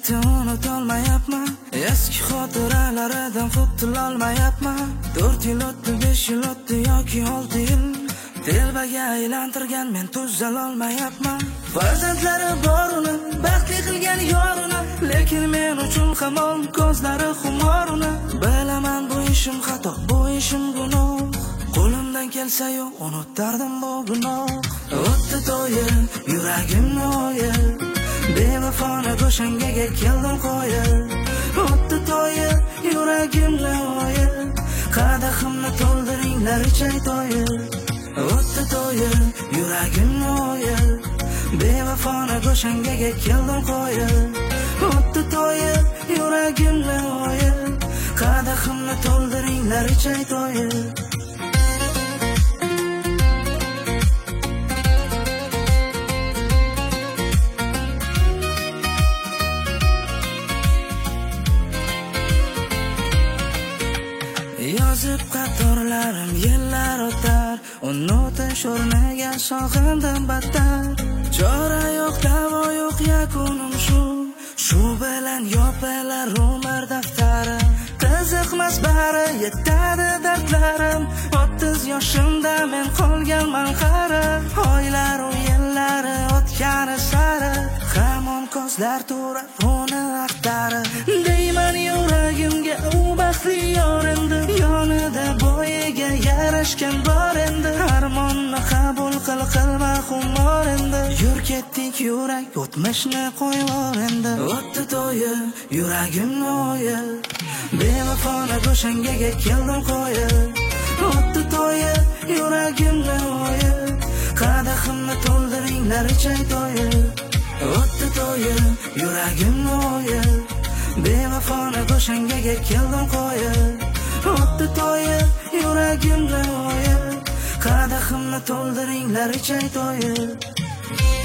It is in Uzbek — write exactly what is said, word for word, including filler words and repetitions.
ketdi unutolmayapman. Eski xotiralaridan qutulolmayapman. to'rt yil o'tdi, besh yil o'tdi yoki olti yil, telbaga aylantirgan men tuzalolmayapman. Farzandlari bor uni, baxtli qilgan yorini, lekin men uchun hamon ko'zlari xumor uni. Bilaman bu ishim xato, bu ishim gunoh, qo'limdan kelsa-yu unutardim bu gunoh. O'tdi to'yi, yuragimni o'yil, bevafona go'shangaga keldim qo'yil. O'tdi to'yi, yuragimni o'yil, qadahimni to'ldiringlar ichay to'yil. O'tdi to'yi, yuragimni o'yil, bevafona go'shangaga keldim qo'yil. O'tdi to'yi, yuragimni o'yil, qadahimni to'ldiringlar ichay to'yil. Yozib qatorlarim yillar o'tar, unutish o'rniga sog'indim battar. Chora yo'q, davo yo'q, yakunim shu, shu bilan yopilar umr daftari. Qiziqmas bari, yetadi dardlarim, o'ttiz yoshimda men qolganman qari. Oylar u yillari o'tgani sari, hamon ko'zlar turar uni axtarib. Deyman yuragimga u baxtli yor endi, yonida bo'yiga yarashgan bor endi. Armonni qabul qil, qilma xumor endi. Yur ketdik yurak, o'tmishni qo'yvor endi. O'tdi to'yi, yuragimni o'yil, bevafona go'shangaga keldim qo'yil. O'tdi to'yi, yuragimni o'yil, qadahimni to'ldiringlar ichay to'yil. O'tdi to'yi, yuragimni o'yil, bevafona go'shangaga keldim qo'yil. O'tdi to'yi, yuragimni o'yil, qadahimni to'ldiringlar ichay to'yil.